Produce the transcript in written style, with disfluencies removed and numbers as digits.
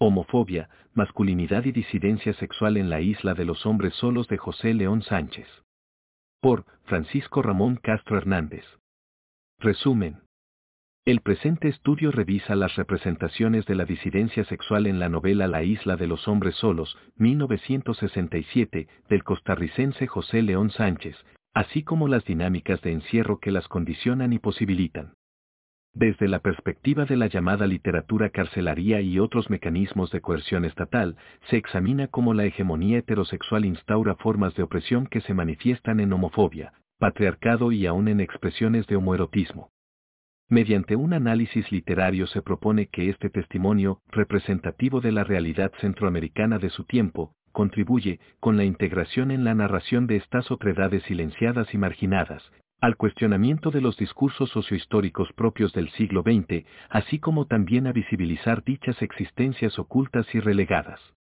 Homofobia, masculinidad y disidencia sexual en la isla de los hombres solos de José León Sánchez. Por Francisco Ramón Castro Hernández. Resumen. El presente estudio revisa las representaciones de la disidencia sexual en la novela La isla de los hombres solos, 1967, del costarricense José León Sánchez, así como las dinámicas de encierro que las condicionan y posibilitan. Desde la perspectiva de la llamada literatura carcelaria y otros mecanismos de coerción estatal, se examina cómo la hegemonía heterosexual instaura formas de opresión que se manifiestan en homofobia, patriarcado y aún en expresiones de homoerotismo. Mediante un análisis literario se propone que este testimonio, representativo de la realidad centroamericana de su tiempo, contribuye, con la integración en la narración de estas otredades silenciadas y marginadas, al cuestionamiento de los discursos sociohistóricos propios del siglo XX, así como también a visibilizar dichas existencias ocultas y relegadas.